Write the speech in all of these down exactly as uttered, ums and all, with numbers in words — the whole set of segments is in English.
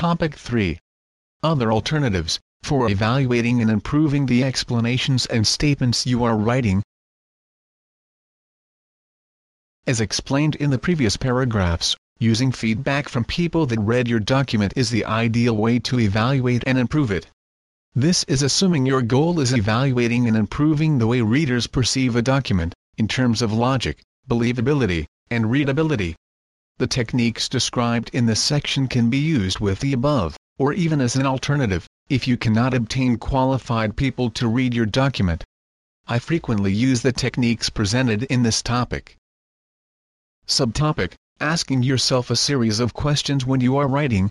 Topic three. Other alternatives for evaluating and improving the explanations and statements you are writing. As explained in the previous paragraphs, using feedback from people that read your document is the ideal way to evaluate and improve it. This is assuming your goal is evaluating and improving the way readers perceive a document, in terms of logic, believability, and readability. The techniques described in this section can be used with the above, or even as an alternative, if you cannot obtain qualified people to read your document. I frequently use the techniques presented in this topic. Subtopic: asking yourself a series of questions when you are writing.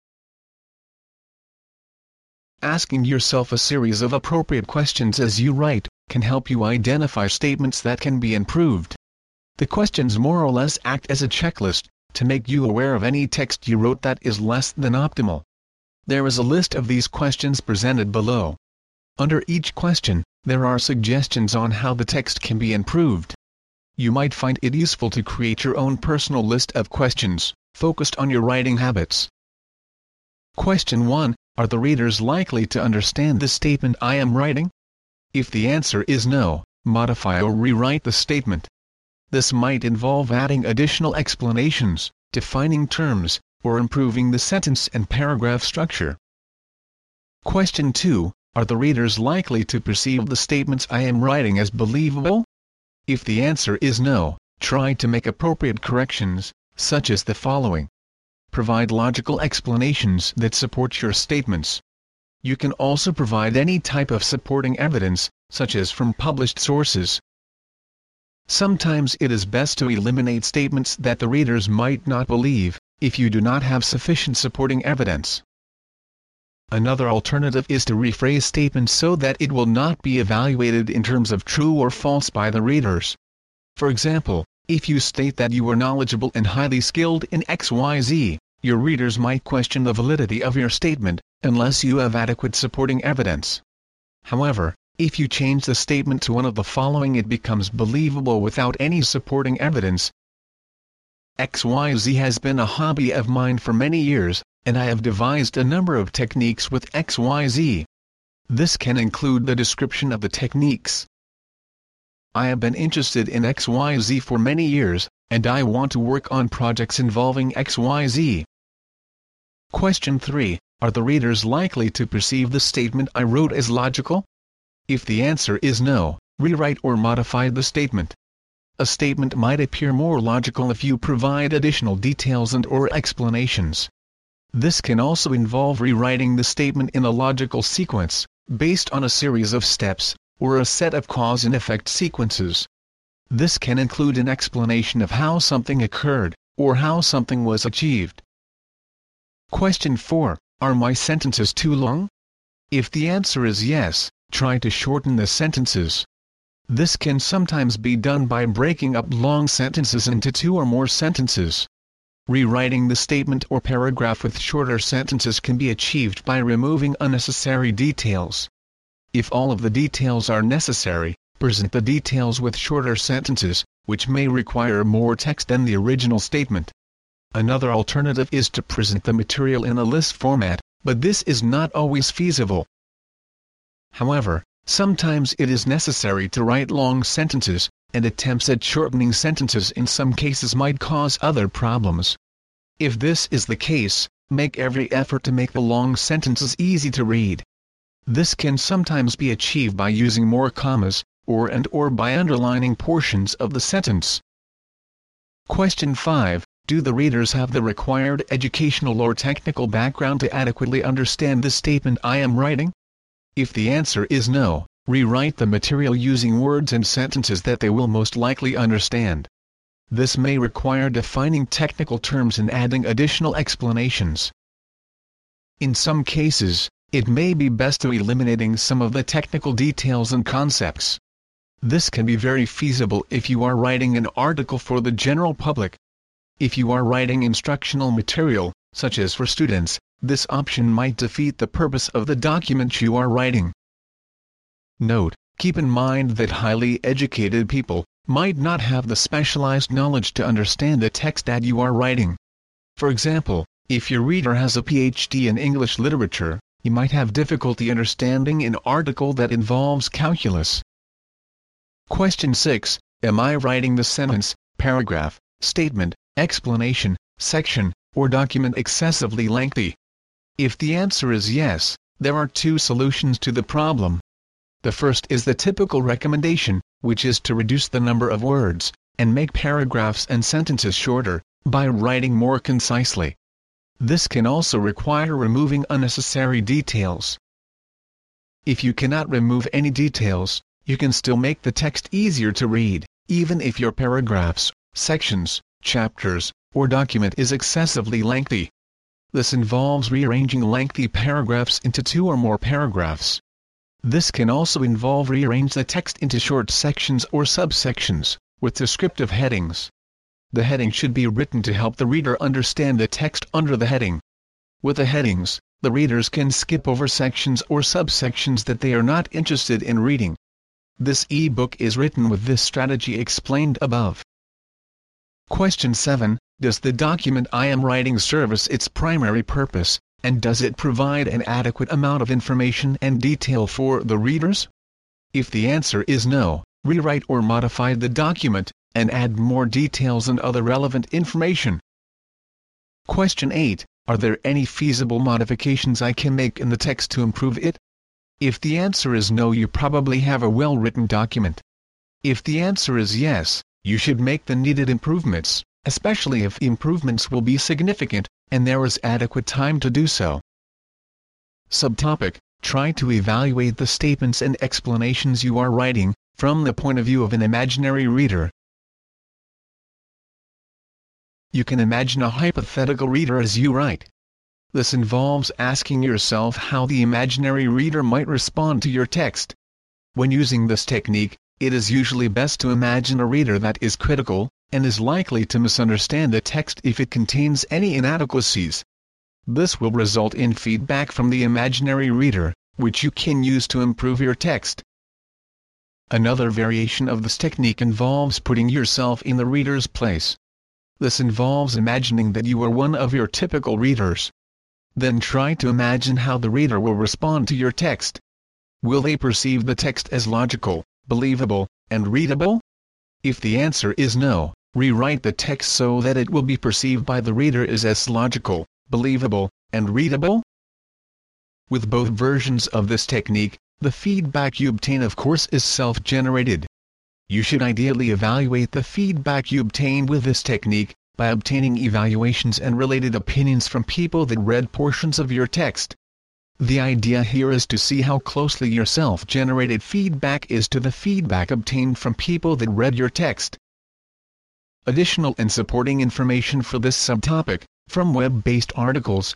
Asking yourself a series of appropriate questions as you write can help you identify statements that can be improved. The questions more or less act as a checklist to make you aware of any text you wrote that is less than optimal. There is a list of these questions presented below. Under each question, there are suggestions on how the text can be improved. You might find it useful to create your own personal list of questions, focused on your writing habits. Question one. Are the readers likely to understand the statement I am writing? If the answer is no, modify or rewrite the statement. This might involve adding additional explanations, defining terms, or improving the sentence and paragraph structure. Question two. Are the readers likely to perceive the statements I am writing as believable? If the answer is no, try to make appropriate corrections, such as the following. Provide logical explanations that support your statements. You can also provide any type of supporting evidence, such as from published sources. Sometimes it is best to eliminate statements that the readers might not believe, if you do not have sufficient supporting evidence. Another alternative is to rephrase statements so that it will not be evaluated in terms of true or false by the readers. For example, if you state that you are knowledgeable and highly skilled in X Y Z, your readers might question the validity of your statement, unless you have adequate supporting evidence. However, if you change the statement to one of the following, it becomes believable without any supporting evidence. X Y Z has been a hobby of mine for many years, and I have devised a number of techniques with X Y Z. This can include the description of the techniques. I have been interested in X Y Z for many years, and I want to work on projects involving X Y Z. Question three. Are the readers likely to perceive the statement I wrote as logical? If the answer is no, rewrite or modify the statement. A statement might appear more logical if you provide additional details and or explanations. This can also involve rewriting the statement in a logical sequence, based on a series of steps, or a set of cause and effect sequences. This can include an explanation of how something occurred, or how something was achieved. Question four. Are my sentences too long? If the answer is yes, try to shorten the sentences. This can sometimes be done by breaking up long sentences into two or more sentences. Rewriting the statement or paragraph with shorter sentences can be achieved by removing unnecessary details. If all of the details are necessary, present the details with shorter sentences, which may require more text than the original statement. Another alternative is to present the material in a list format, but this is not always feasible. However, sometimes it is necessary to write long sentences, and attempts at shortening sentences in some cases might cause other problems. If this is the case, make every effort to make the long sentences easy to read. This can sometimes be achieved by using more commas, or and or by underlining portions of the sentence. Question five. Do the readers have the required educational or technical background to adequately understand the statement I am writing? If the answer is no, rewrite the material using words and sentences that they will most likely understand. This may require defining technical terms and adding additional explanations. In some cases, it may be best to eliminating some of the technical details and concepts. This can be very feasible if you are writing an article for the general public. If you are writing instructional material, such as for students, this option might defeat the purpose of the document you are writing. Note: keep in mind that highly educated people might not have the specialized knowledge to understand the text that you are writing. For example, If your reader has a P H D in English literature, you might have difficulty understanding an article that involves calculus. Question six. Am I writing the sentence, paragraph, statement, explanation, section, or document excessively lengthy? If the answer is yes, there are two solutions to the problem. The first is the typical recommendation, which is to reduce the number of words, and make paragraphs and sentences shorter, by writing more concisely. This can also require removing unnecessary details. If you cannot remove any details, you can still make the text easier to read, even if your paragraphs, sections, chapters, or document is excessively lengthy. This involves rearranging lengthy paragraphs into two or more paragraphs. This can also involve rearrange the text into short sections or subsections, with descriptive headings. The heading should be written to help the reader understand the text under the heading. With the headings, the readers can skip over sections or subsections that they are not interested in reading. This e-book is written with this strategy explained above. Question seven. Does the document I am writing service its primary purpose, and does it provide an adequate amount of information and detail for the readers? If the answer is no, rewrite or modify the document, and add more details and other relevant information. Question eight. Are there any feasible modifications I can make in the text to improve it? If the answer is no, you probably have a well-written document. If the answer is yes, you should make the needed improvements, especially if improvements will be significant, and there is adequate time to do so. Subtopic. Try to evaluate the statements and explanations you are writing, from the point of view of an imaginary reader. You can imagine a hypothetical reader as you write. This involves asking yourself how the imaginary reader might respond to your text. When using this technique, it is usually best to imagine a reader that is critical, and is likely to misunderstand the text if it contains any inadequacies. This will result in feedback from the imaginary reader, which you can use to improve your text. Another variation of this technique involves putting yourself in the reader's place. This involves imagining that you are one of your typical readers. Then try to imagine how the reader will respond to your text. Will they perceive the text as logical, believable, and readable? If the answer is no, rewrite the text so that it will be perceived by the reader as as logical, believable, and readable. With both versions of this technique, the feedback you obtain of course is self-generated. You should ideally evaluate the feedback you obtain with this technique, by obtaining evaluations and related opinions from people that read portions of your text. The idea here is to see how closely your self-generated feedback is to the feedback obtained from people that read your text. Additional and supporting information for this subtopic, from web-based articles.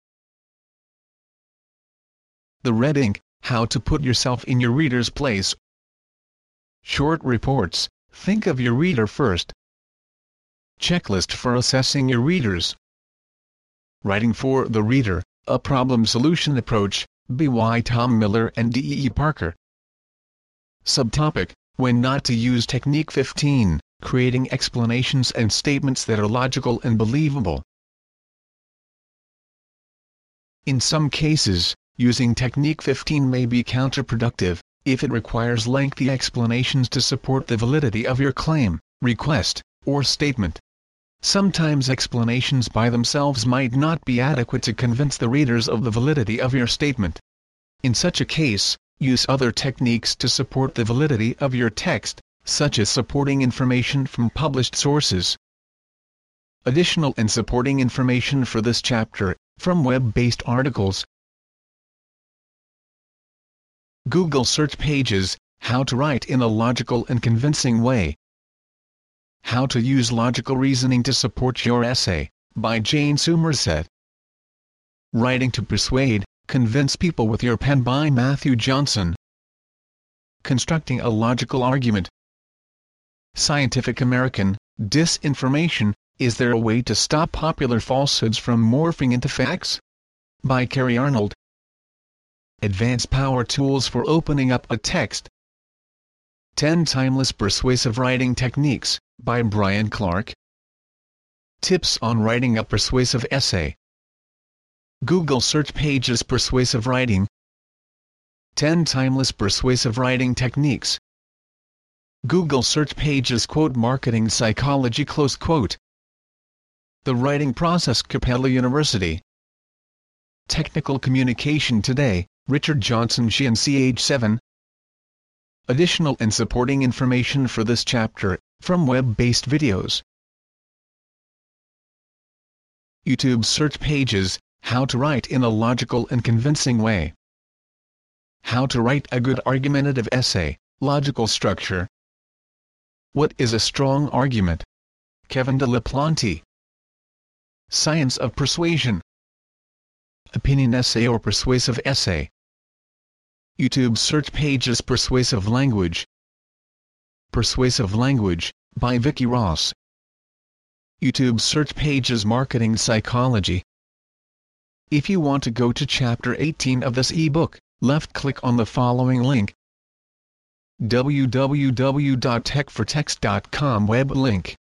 The Red Ink, How to Put Yourself in Your Reader's Place. Short reports, think of your reader first. Checklist for assessing your readers. Writing for the reader, a problem-solution approach, by Tom Miller and D E E Parker. Subtopic, when not to use technique fifteen, creating explanations and statements that are logical and believable. In some cases, using technique fifteen may be counterproductive, if it requires lengthy explanations to support the validity of your claim, request, or statement. Sometimes explanations by themselves might not be adequate to convince the readers of the validity of your statement. In such a case, use other techniques to support the validity of your text, such as supporting information from published sources. Additional and supporting information for this chapter, from web-based articles. Google search pages, How to Write in a Logical and Convincing Way. How to Use Logical Reasoning to Support Your Essay, by Jane Somerset. Writing to Persuade, Convince People with Your Pen by Matthew Johnson. Constructing a Logical Argument. Scientific American, Disinformation, Is There a Way to Stop Popular Falsehoods from Morphing into Facts? By Carrie Arnold. Advanced Power Tools for Opening Up a Text. ten Timeless Persuasive Writing Techniques, by Brian Clark. Tips on Writing a Persuasive Essay. Google search pages persuasive writing. ten timeless persuasive writing techniques. Google search pages quote marketing psychology close quote. The writing process Capella University. Technical Communication Today, Richard Johnson G N C Age seven. Additional and supporting information for this chapter, from web-based videos. YouTube search pages, how to write in a logical and convincing way. How to write a good argumentative essay, logical structure. What is a strong argument? Kevin de la Plante. Science of persuasion. Opinion essay or persuasive essay. YouTube search pages persuasive language. Persuasive language, by Vicky Ross. YouTube search pages marketing psychology. If you want to go to chapter eighteen of this ebook, left-click on the following link. w w w dot tech for text dot com web link.